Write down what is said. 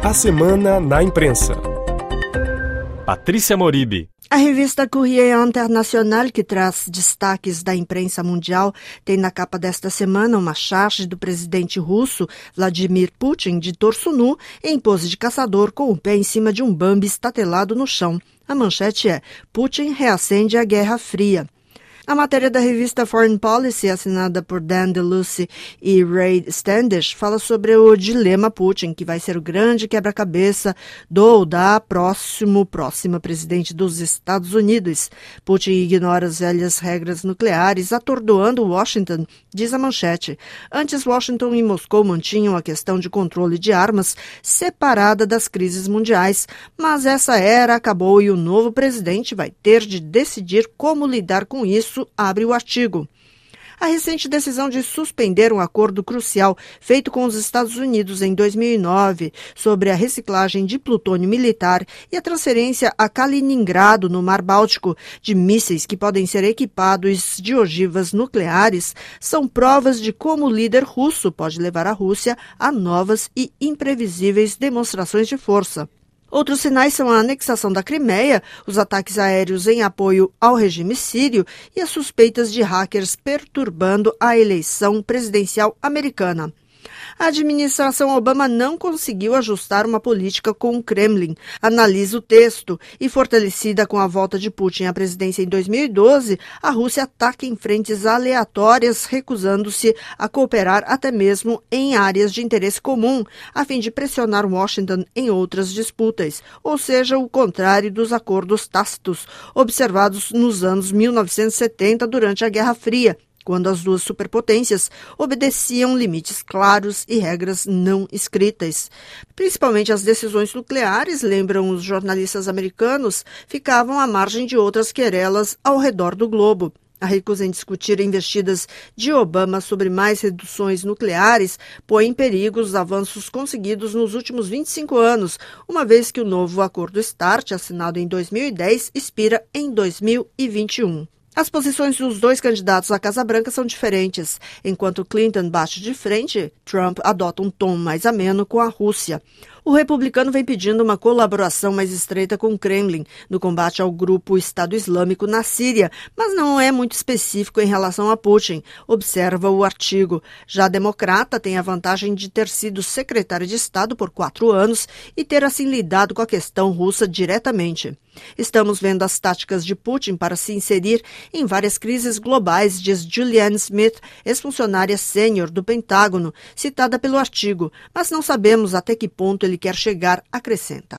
A Semana na Imprensa. Patrícia Moribe. A revista Courrier International, que traz destaques da imprensa mundial, tem na capa desta semana uma charge do presidente russo Vladimir Putin de torso nu em pose de caçador com o pé em cima de um bambi estatelado no chão. A manchete é: Putin reacende a Guerra Fria. A matéria da revista Foreign Policy, assinada por Dan DeLucy e Ray Standish, fala sobre o dilema Putin, que vai ser o grande quebra-cabeça do ou da próxima presidente dos Estados Unidos. Putin ignora as velhas regras nucleares, atordoando Washington, diz a manchete. Antes, Washington e Moscou mantinham a questão de controle de armas separada das crises mundiais, mas essa era acabou e o novo presidente vai ter de decidir como lidar com isso, abre o artigo. A recente decisão de suspender um acordo crucial feito com os Estados Unidos em 2009 sobre a reciclagem de plutônio militar e a transferência a Kaliningrado, no Mar Báltico, de mísseis que podem ser equipados de ogivas nucleares são provas de como o líder russo pode levar a Rússia a novas e imprevisíveis demonstrações de força. Outros sinais são a anexação da Crimeia, os ataques aéreos em apoio ao regime sírio e as suspeitas de hackers perturbando a eleição presidencial americana. A administração Obama não conseguiu ajustar uma política com o Kremlin, analisa o texto, e fortalecida com a volta de Putin à presidência em 2012, a Rússia ataca em frentes aleatórias, recusando-se a cooperar até mesmo em áreas de interesse comum, a fim de pressionar Washington em outras disputas, ou seja, o contrário dos acordos tácitos observados nos anos 1970 durante a Guerra Fria, quando as duas superpotências obedeciam limites claros e regras não escritas. Principalmente as decisões nucleares, lembram os jornalistas americanos, ficavam à margem de outras querelas ao redor do globo. A recusa em discutir investidas de Obama sobre mais reduções nucleares põe em perigo os avanços conseguidos nos últimos 25 anos, uma vez que o novo acordo START, assinado em 2010, expira em 2021. As posições dos dois candidatos à Casa Branca são diferentes. Enquanto Clinton bate de frente, Trump adota um tom mais ameno com a Rússia. O republicano vem pedindo uma colaboração mais estreita com o Kremlin no combate ao grupo Estado Islâmico na Síria, mas não é muito específico em relação a Putin, observa o artigo. Já a democrata tem a vantagem de ter sido secretária de Estado por 4 anos e ter assim lidado com a questão russa diretamente. Estamos vendo as táticas de Putin para se inserir em várias crises globais, diz Julianne Smith, ex-funcionária sênior do Pentágono, citada pelo artigo, mas não sabemos até que ponto ele quer chegar, acrescenta.